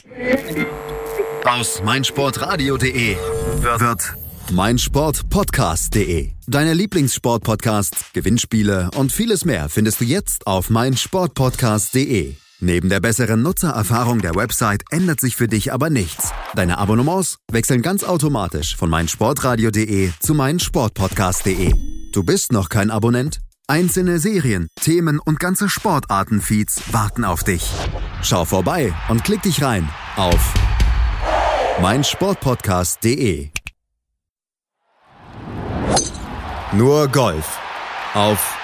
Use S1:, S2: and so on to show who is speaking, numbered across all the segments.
S1: Aus meinsportradio.de wird meinsportpodcast.de. Deine Lieblingssportpodcasts, Gewinnspiele und vieles mehr findest du jetzt auf meinsportpodcast.de. Neben der besseren Nutzererfahrung der Website ändert sich für dich aber nichts. Deine Abonnements wechseln ganz automatisch von meinsportradio.de zu meinsportpodcast.de. Du bist noch kein Abonnent? Einzelne Serien, Themen und ganze Sportarten-Feeds warten auf dich. Schau vorbei und klick dich rein auf meinsportpodcast.de. Nur Golf auf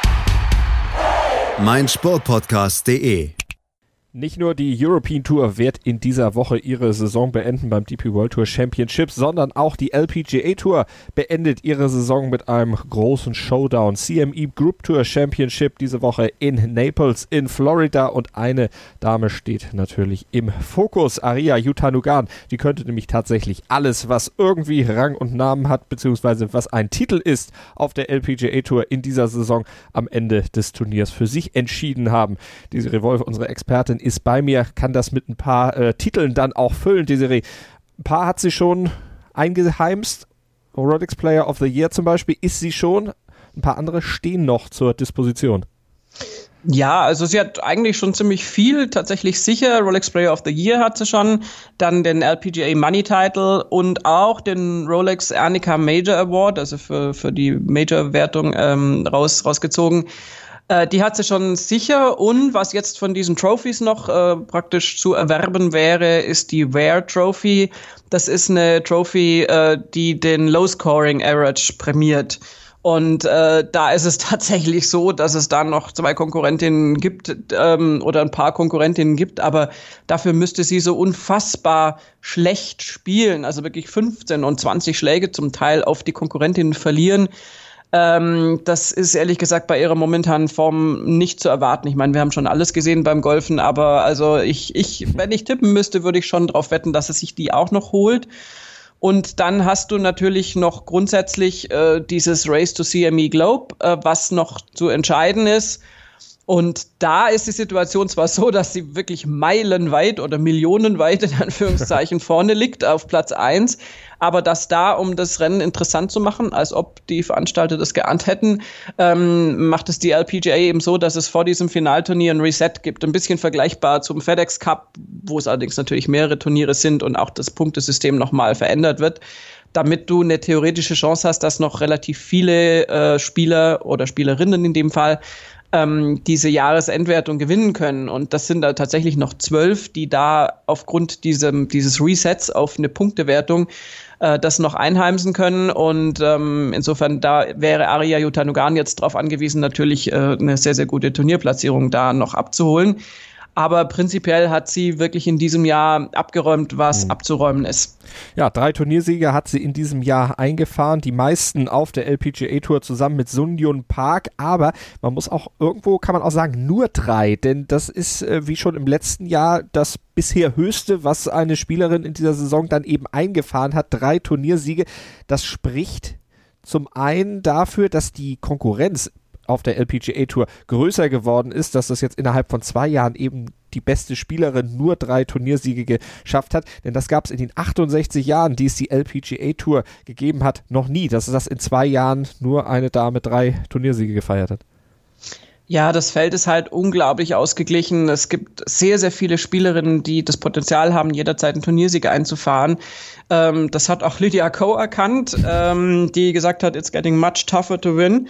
S1: meinsportpodcast.de.
S2: Nicht nur die European Tour wird in dieser Woche ihre Saison beenden beim DP World Tour Championship, sondern auch die LPGA Tour beendet ihre Saison mit einem großen Showdown. CME Group Tour Championship diese Woche in Naples in Florida und eine Dame steht natürlich im Fokus, Ariya Jutanugarn. Die könnte nämlich tatsächlich alles, was irgendwie Rang und Namen hat, beziehungsweise was ein Titel ist auf der LPGA Tour in dieser Saison am Ende des Turniers für sich entschieden haben. Desiree Wolf, unsere Expertin, ist bei mir, kann das mit ein paar Titeln dann auch füllen. Desiree, ein paar hat sie schon eingeheimst. Rolex Player of the Year zum Beispiel ist sie schon. Ein paar andere stehen noch zur Disposition.
S3: Ja, also sie hat eigentlich schon ziemlich viel tatsächlich sicher. Rolex Player of the Year hat sie schon, dann den LPGA Money Title und auch den Rolex Arnica Major Award, also für die Major-Wertung rausgezogen. Die hat sie schon sicher und was jetzt von diesen Trophies noch praktisch zu erwerben wäre, ist die Ware Trophy. Das ist eine Trophy, die den Low Scoring Average prämiert. Und da ist es tatsächlich so, dass es da noch 2 Konkurrentinnen gibt oder ein paar Konkurrentinnen gibt, aber dafür müsste sie so unfassbar schlecht spielen, also wirklich 15 und 20 Schläge zum Teil auf die Konkurrentinnen verlieren. Das ist ehrlich gesagt bei ihrer momentanen Form nicht zu erwarten. Ich meine, wir haben schon alles gesehen beim Golfen, aber also wenn ich tippen müsste, würde ich schon darauf wetten, dass es sich die auch noch holt. Und dann hast du natürlich noch grundsätzlich dieses Race to CME Globe, was noch zu entscheiden ist. Und da ist die Situation zwar so, dass sie wirklich meilenweit oder millionenweit in Anführungszeichen vorne liegt auf Platz 1, aber dass da, um das Rennen interessant zu machen, als ob die Veranstalter das geahnt hätten, macht es die LPGA eben so, dass es vor diesem Finalturnier ein Reset gibt. Ein bisschen vergleichbar zum FedEx Cup, wo es allerdings natürlich mehrere Turniere sind und auch das Punktesystem nochmal verändert wird, damit du eine theoretische Chance hast, dass noch relativ viele Spieler oder Spielerinnen in dem Fall diese Jahresendwertung gewinnen können. Und das sind da tatsächlich noch 12, die da aufgrund dieses Resets auf eine Punktewertung das noch einheimsen können. Und insofern, da wäre Ariya Jutanugarn jetzt drauf angewiesen, natürlich eine sehr, sehr gute Turnierplatzierung da noch abzuholen. Aber prinzipiell hat sie wirklich in diesem Jahr abgeräumt, was abzuräumen ist.
S2: Ja, 3 Turniersiege hat sie in diesem Jahr eingefahren, die meisten auf der LPGA Tour zusammen mit Sungyun Park, aber man muss auch irgendwo, kann man auch sagen, nur 3, denn das ist wie schon im letzten Jahr das bisher höchste, was eine Spielerin in dieser Saison dann eben eingefahren hat, 3 Turniersiege. Das spricht zum einen dafür, dass die Konkurrenz auf der LPGA Tour größer geworden ist, dass das jetzt innerhalb von 2 Jahren eben die beste Spielerin nur 3 Turniersiege geschafft hat, denn das gab es in den 68 Jahren, die es die LPGA Tour gegeben hat, noch nie, dass das in 2 Jahren nur eine Dame 3 Turniersiege gefeiert hat.
S3: Ja, das Feld ist halt unglaublich ausgeglichen. Es gibt sehr, sehr viele Spielerinnen, die das Potenzial haben, jederzeit einen Turniersieg einzufahren. Das hat auch Lydia Ko erkannt, die gesagt hat, it's getting much tougher to win.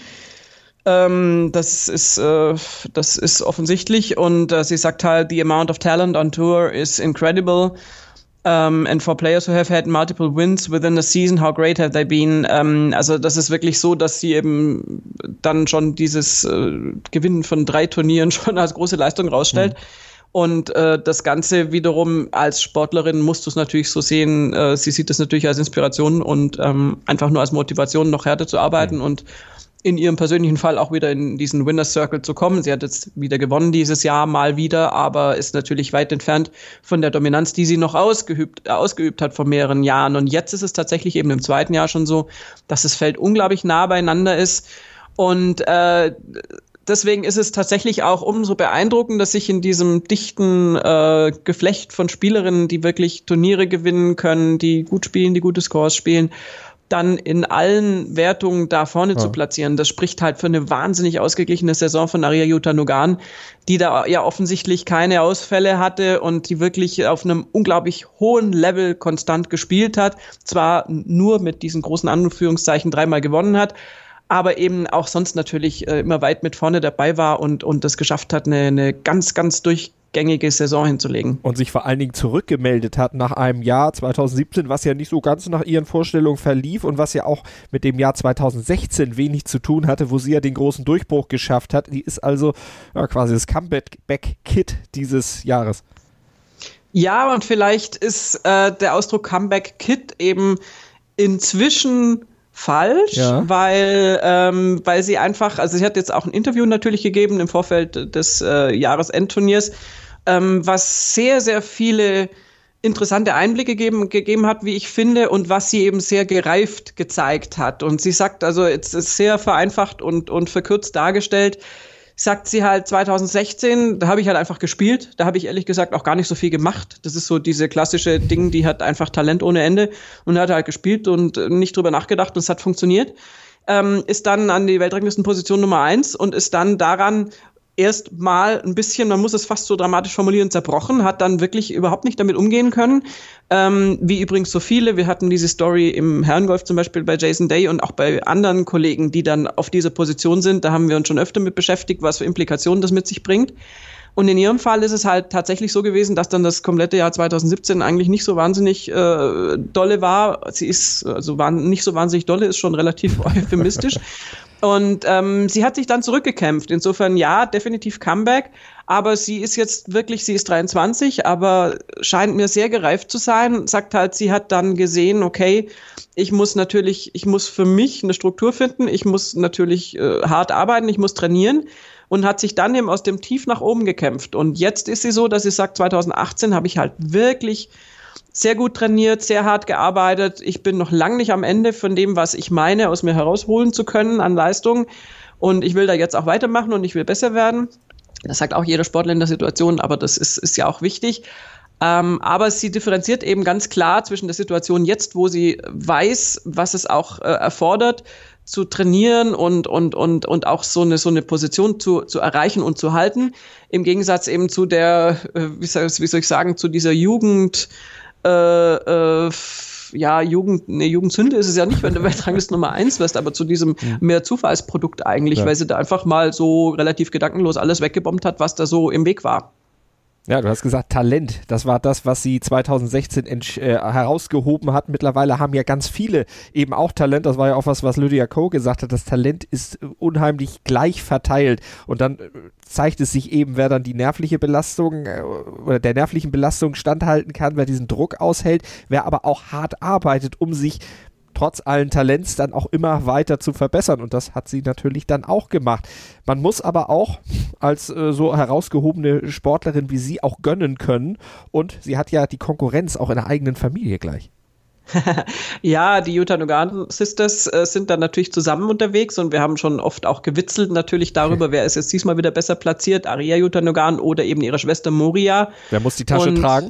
S3: Das ist offensichtlich und sie sagt halt, the amount of talent on tour is incredible. And for players who have had multiple wins within a season, how great have they been? Also das ist wirklich so, dass sie eben dann schon dieses Gewinnen von 3 Turnieren schon als große Leistung rausstellt. Und das Ganze wiederum als Sportlerin musst du es natürlich so sehen, sie sieht es natürlich als Inspiration und einfach nur als Motivation, noch härter zu arbeiten und in ihrem persönlichen Fall auch wieder in diesen Winner's Circle zu kommen. Sie hat jetzt wieder gewonnen dieses Jahr, mal wieder, aber ist natürlich weit entfernt von der Dominanz, die sie noch ausgeübt hat vor mehreren Jahren. Und jetzt ist es tatsächlich eben im 2. Jahr schon so, dass das Feld unglaublich nah beieinander ist. Und das deswegen ist es tatsächlich auch umso beeindruckender, dass sich in diesem dichten Geflecht von Spielerinnen, die wirklich Turniere gewinnen können, die gut spielen, die gute Scores spielen, dann in allen Wertungen da vorne zu platzieren. Das spricht halt für eine wahnsinnig ausgeglichene Saison von Ariya Jutanugarn, die da ja offensichtlich keine Ausfälle hatte und die wirklich auf einem unglaublich hohen Level konstant gespielt hat. Zwar nur mit diesen großen Anführungszeichen 3-mal gewonnen hat, aber eben auch sonst natürlich immer weit mit vorne dabei war und das geschafft hat, eine ganz, ganz durchgängige Saison hinzulegen.
S2: Und sich vor allen Dingen zurückgemeldet hat nach einem Jahr 2017, was ja nicht so ganz nach ihren Vorstellungen verlief und was ja auch mit dem Jahr 2016 wenig zu tun hatte, wo sie ja den großen Durchbruch geschafft hat. Die ist also quasi das Comeback-Kid dieses Jahres.
S3: Ja, und vielleicht ist der Ausdruck Comeback-Kid eben inzwischen falsch, weil sie einfach, also sie hat jetzt auch ein Interview natürlich gegeben im Vorfeld des Jahresendturniers, was sehr, sehr viele interessante Einblicke gegeben hat, wie ich finde, und was sie eben sehr gereift gezeigt hat. Und sie sagt, also jetzt ist sehr vereinfacht und verkürzt dargestellt, sagt sie halt 2016, da habe ich halt einfach gespielt, da habe ich ehrlich gesagt auch gar nicht so viel gemacht. Das ist so diese klassische Ding, die hat einfach Talent ohne Ende und hat halt gespielt und nicht drüber nachgedacht und es hat funktioniert. Ist dann an die Weltranglistenposition Nummer 1 und ist dann daran erst mal ein bisschen, man muss es fast so dramatisch formulieren, zerbrochen, hat dann wirklich überhaupt nicht damit umgehen können. Wie übrigens so viele. Wir hatten diese Story im Herrengolf zum Beispiel bei Jason Day und auch bei anderen Kollegen, die dann auf dieser Position sind. Da haben wir uns schon öfter mit beschäftigt, was für Implikationen das mit sich bringt. Und in ihrem Fall ist es halt tatsächlich so gewesen, dass dann das komplette Jahr 2017 eigentlich nicht so wahnsinnig dolle war. Sie ist, also nicht so wahnsinnig dolle, ist schon relativ euphemistisch. Und sie hat sich dann zurückgekämpft. Insofern ja, definitiv Comeback. Aber sie ist jetzt wirklich, sie ist 23, aber scheint mir sehr gereift zu sein. Sagt halt, sie hat dann gesehen, okay, ich muss für mich eine Struktur finden. Ich muss natürlich hart arbeiten, ich muss trainieren. Und hat sich dann eben aus dem Tief nach oben gekämpft. Und jetzt ist sie so, dass sie sagt, 2018 habe ich halt wirklich sehr gut trainiert, sehr hart gearbeitet. Ich bin noch lange nicht am Ende von dem, was ich meine, aus mir herausholen zu können an Leistung. Und ich will da jetzt auch weitermachen und ich will besser werden. Das sagt auch jeder Sportler in der Situation, aber das ist ja auch wichtig. Aber sie differenziert eben ganz klar zwischen der Situation jetzt, wo sie weiß, was es auch erfordert, zu trainieren und auch so eine Position zu erreichen und zu halten. Im Gegensatz eben zu der, wie soll ich sagen, zu dieser Jugendsünde ist es ja nicht, wenn du Weltrangliste Nummer 1 wirst, aber zu diesem mehr Zufallsprodukt eigentlich, weil sie da einfach mal so relativ gedankenlos alles weggebombt hat, was da so im Weg war.
S2: Ja, du hast gesagt Talent, das war das, was sie 2016 herausgehoben hat. Mittlerweile haben ja ganz viele eben auch Talent, das war ja auch was Lydia Ko gesagt hat, das Talent ist unheimlich gleich verteilt und dann zeigt es sich eben, wer dann die nervliche Belastung oder der nervlichen Belastung standhalten kann, wer diesen Druck aushält, wer aber auch hart arbeitet, um sich trotz allen Talents dann auch immer weiter zu verbessern und das hat sie natürlich dann auch gemacht. Man muss aber auch als so herausgehobene Sportlerin wie sie auch gönnen können und sie hat ja die Konkurrenz auch in der eigenen Familie gleich.
S3: Ja, die Jutanugarn Sisters sind dann natürlich zusammen unterwegs und wir haben schon oft auch gewitzelt natürlich darüber, wer ist jetzt diesmal wieder besser platziert, Ariya Jutanugarn oder eben ihre Schwester Moria.
S2: Wer muss die Tasche tragen?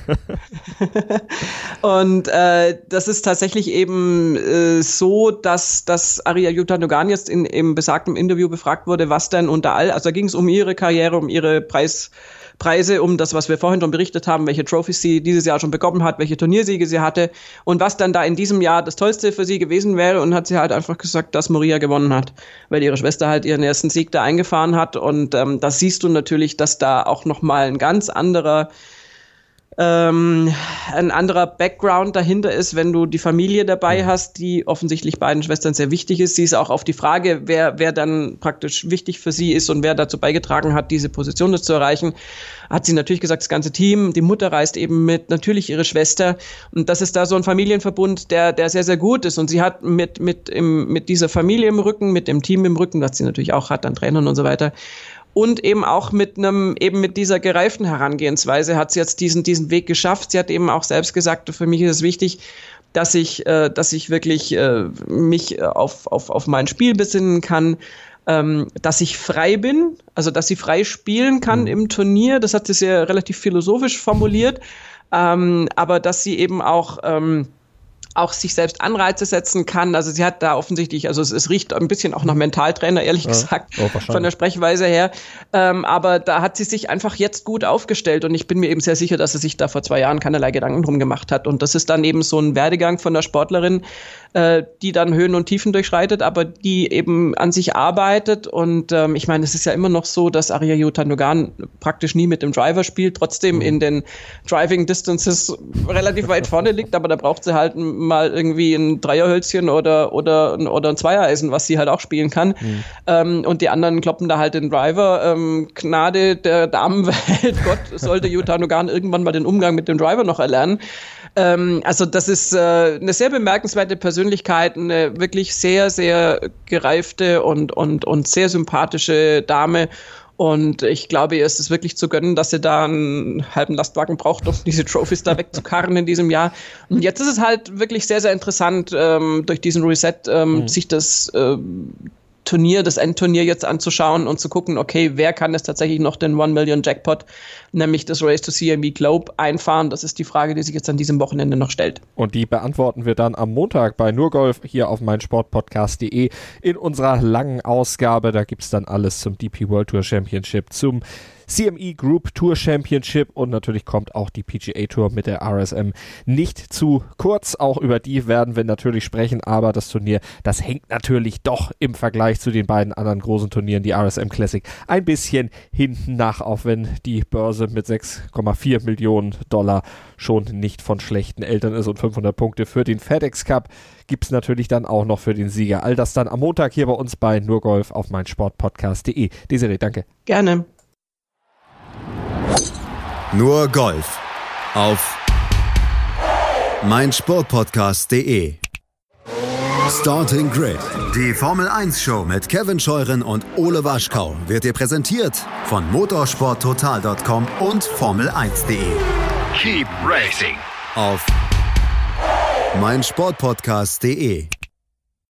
S3: Und das ist tatsächlich eben so, dass Ariya Jutanugarn jetzt im besagten Interview befragt wurde, was denn also da ging es um ihre Karriere, um ihre Preise, um das, was wir vorhin schon berichtet haben, welche Trophys sie dieses Jahr schon bekommen hat, welche Turniersiege sie hatte und was dann da in diesem Jahr das Tollste für sie gewesen wäre und hat sie halt einfach gesagt, dass Moria gewonnen hat, weil ihre Schwester halt ihren ersten Sieg da eingefahren hat und das siehst du natürlich, dass da auch nochmal ein ganz anderer Background dahinter ist, wenn du die Familie dabei hast, die offensichtlich beiden Schwestern sehr wichtig ist. Sie ist auch auf die Frage, wer dann praktisch wichtig für sie ist und wer dazu beigetragen hat, diese Position zu erreichen, hat sie natürlich gesagt, das ganze Team, die Mutter reist eben mit, natürlich ihre Schwester und das ist da so ein Familienverbund, der sehr, sehr gut ist und sie hat mit dieser Familie im Rücken, mit dem Team im Rücken, das sie natürlich auch hat an Trainern und so weiter, und eben auch mit dieser gereiften Herangehensweise hat sie jetzt diesen Weg geschafft. Sie hat eben auch selbst gesagt, für mich ist es wichtig, dass ich wirklich mich auf mein Spiel besinnen kann. dass ich frei bin, also dass sie frei spielen kann im Turnier. Das hat sie sehr relativ philosophisch formuliert, aber dass sie eben auch sich selbst Anreize setzen kann. Also sie hat da offensichtlich, also es riecht ein bisschen auch nach Mentaltrainer, ehrlich gesagt, von der Sprechweise her. Aber da hat sie sich einfach jetzt gut aufgestellt und ich bin mir eben sehr sicher, dass sie sich da vor 2 Jahren keinerlei Gedanken drum gemacht hat. Und das ist dann eben so ein Werdegang von der Sportlerin, die dann Höhen und Tiefen durchschreitet, aber die eben an sich arbeitet. Und ich meine, es ist ja immer noch so, dass Arya Yutandogan praktisch nie mit dem Driver spielt, trotzdem in den Driving Distances relativ weit vorne liegt, aber da braucht sie halt mal irgendwie ein Dreierhölzchen oder ein Zweiereisen, was sie halt auch spielen kann. Und die anderen kloppen da halt den Driver. Gnade der Damenwelt, Gott, sollte Yutandogan irgendwann mal den Umgang mit dem Driver noch erlernen. Also das ist eine sehr bemerkenswerte Persönlichkeit, eine wirklich sehr, sehr gereifte und sehr sympathische Dame. Und ich glaube, ihr ist es wirklich zu gönnen, dass sie da einen halben Lastwagen braucht, um diese Trophys da wegzukarren in diesem Jahr. Und jetzt ist es halt wirklich sehr, sehr interessant, durch diesen Reset sich das Turnier, das Endturnier jetzt anzuschauen und zu gucken, okay, wer kann es tatsächlich noch den 1 Million Jackpot, nämlich das Race to CME Globe, einfahren? Das ist die Frage, die sich jetzt an diesem Wochenende noch stellt.
S2: Und die beantworten wir dann am Montag bei Nurgolf hier auf meinsportpodcast.de in unserer langen Ausgabe. Da gibt's dann alles zum DP World Tour Championship, zum CME Group Tour Championship und natürlich kommt auch die PGA Tour mit der RSM nicht zu kurz. Auch über die werden wir natürlich sprechen, aber das Turnier, das hängt natürlich doch im Vergleich zu den beiden anderen großen Turnieren, die RSM Classic, ein bisschen hinten nach, auch wenn die Börse mit 6,4 Millionen Dollar schon nicht von schlechten Eltern ist und 500 Punkte für den FedEx Cup gibt's natürlich dann auch noch für den Sieger. All das dann am Montag hier bei uns bei Nurgolf auf meinsportpodcast.de. Desiree, danke.
S3: Gerne.
S1: Nur Golf auf meinsportpodcast.de. Starting Grid, die Formel 1 Show mit Kevin Scheuren und Ole Waschkau wird dir präsentiert von motorsporttotal.com und formel1.de.
S4: Keep racing
S1: Auf meinsportpodcast.de.